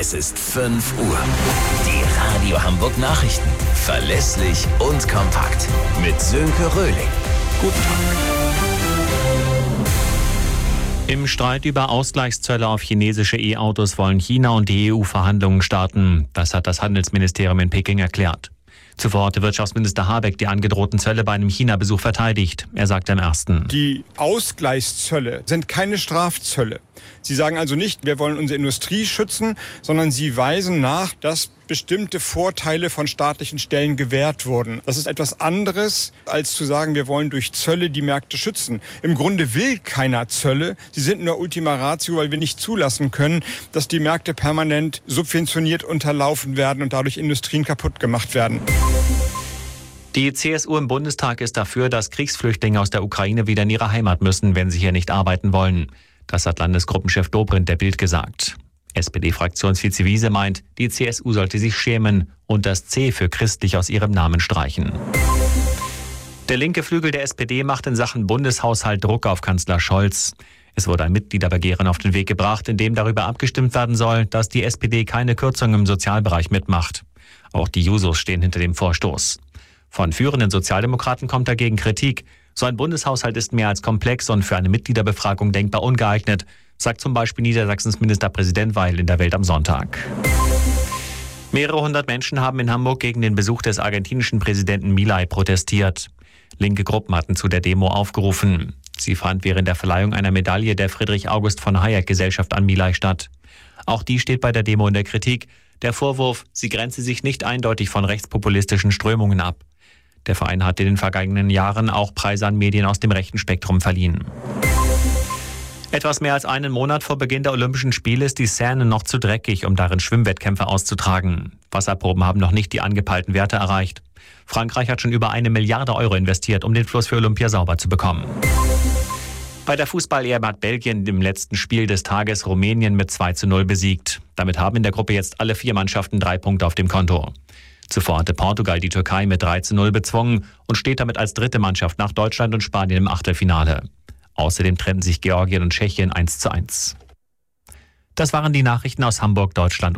Es ist 5 Uhr. Die Radio Hamburg Nachrichten. Verlässlich und kompakt. Mit Sönke Röhling. Guten Tag. Im Streit über Ausgleichszölle auf chinesische E-Autos wollen China und die EU Verhandlungen starten. Das hat das Handelsministerium in Peking erklärt. Zuvor hatte Wirtschaftsminister Habeck die angedrohten Zölle bei einem China-Besuch verteidigt. Er sagte im Ersten: Die Ausgleichszölle sind keine Strafzölle. Sie sagen also nicht, wir wollen unsere Industrie schützen, sondern sie weisen nach, dass bestimmte Vorteile von staatlichen Stellen gewährt wurden. Das ist etwas anderes, als zu sagen, wir wollen durch Zölle die Märkte schützen. Im Grunde will keiner Zölle. Sie sind nur Ultima Ratio, weil wir nicht zulassen können, dass die Märkte permanent subventioniert unterlaufen werden und dadurch Industrien kaputt gemacht werden. Die CSU im Bundestag ist dafür, dass Kriegsflüchtlinge aus der Ukraine wieder in ihre Heimat müssen, wenn sie hier nicht arbeiten wollen. Das hat Landesgruppenchef Dobrindt der Bild gesagt. SPD-Fraktionsvize Wiese meint, die CSU sollte sich schämen und das C für christlich aus ihrem Namen streichen. Der linke Flügel der SPD macht in Sachen Bundeshaushalt Druck auf Kanzler Scholz. Es wurde ein Mitgliederbegehren auf den Weg gebracht, in dem darüber abgestimmt werden soll, dass die SPD keine Kürzungen im Sozialbereich mitmacht. Auch die Jusos stehen hinter dem Vorstoß. Von führenden Sozialdemokraten kommt dagegen Kritik. So ein Bundeshaushalt ist mehr als komplex und für eine Mitgliederbefragung denkbar ungeeignet, sagt zum Beispiel Niedersachsens Ministerpräsident Weil in der Welt am Sonntag. Mehrere hundert Menschen haben in Hamburg gegen den Besuch des argentinischen Präsidenten Milei protestiert. Linke Gruppen hatten zu der Demo aufgerufen. Sie fand während der Verleihung einer Medaille der Friedrich August von Hayek Gesellschaft an Milei statt. Auch die steht bei der Demo in der Kritik. Der Vorwurf, sie grenze sich nicht eindeutig von rechtspopulistischen Strömungen ab. Der Verein hat in den vergangenen Jahren auch Preise an Medien aus dem rechten Spektrum verliehen. Etwas mehr als einen Monat vor Beginn der Olympischen Spiele ist die Seine noch zu dreckig, um darin Schwimmwettkämpfe auszutragen. Wasserproben haben noch nicht die angepeilten Werte erreicht. Frankreich hat schon über 1 Milliarde Euro investiert, um den Fluss für Olympia sauber zu bekommen. Bei der Fußball-EM hat Belgien im letzten Spiel des Tages Rumänien mit 2:0 besiegt. Damit haben in der Gruppe jetzt alle 4 Mannschaften 3 Punkte auf dem Konto. Zuvor hatte Portugal die Türkei mit 3:0 bezwungen und steht damit als dritte Mannschaft nach Deutschland und Spanien im Achtelfinale. Außerdem trennten sich Georgien und Tschechien 1:1. Das waren die Nachrichten aus Hamburg, Deutschland.